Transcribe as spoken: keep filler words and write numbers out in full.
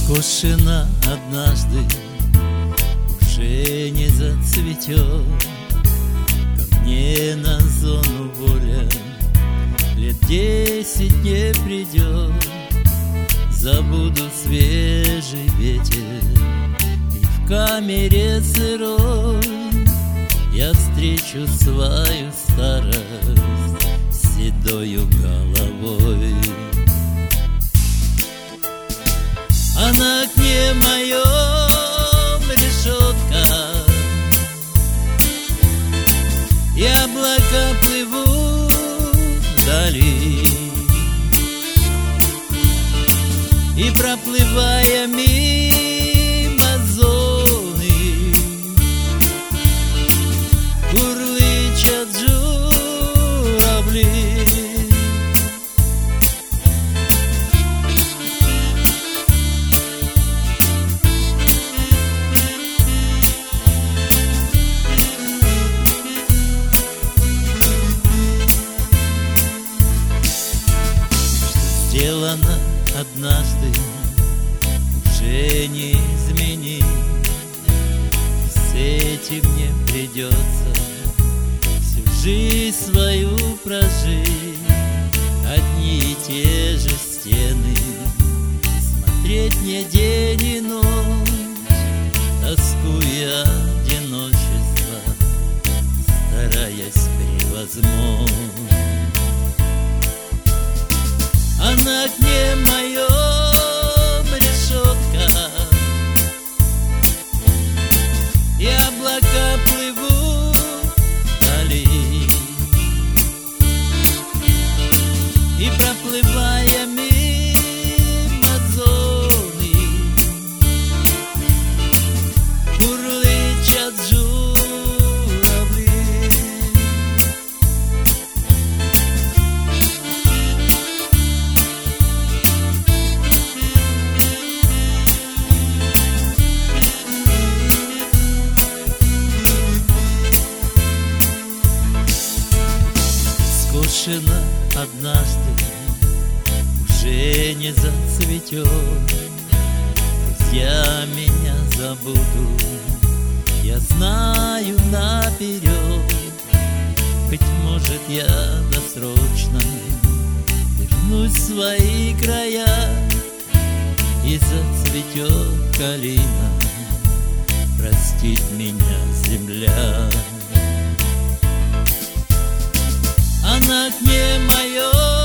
Скошена однажды, уже не зацветет. Ко мне на зону воля лет десять не придет. Забуду свежий ветер, и в камере сырой я встречу свою старость с седою головой. А на окне моем решетка, и облака плывут вдали. И проплывая мимо зоны, курлычат журавли. Сделано однажды, уже не изменить. С этим мне придется всю жизнь свою прожить. Одни и те же стены, смотреть мне день и ночь, тоскуя одиночество, стараясь превозмочь. А на окне моем решетка, и облака плывут вдали. И проплывая мимо зоны, курлычат журавли. Скошена однажды, уже не зацветет. Друзья меня забудут, я знаю наперед. Быть может, я досрочно вернусь в свои края, и зацветет калина, простит меня земля. А на окне моем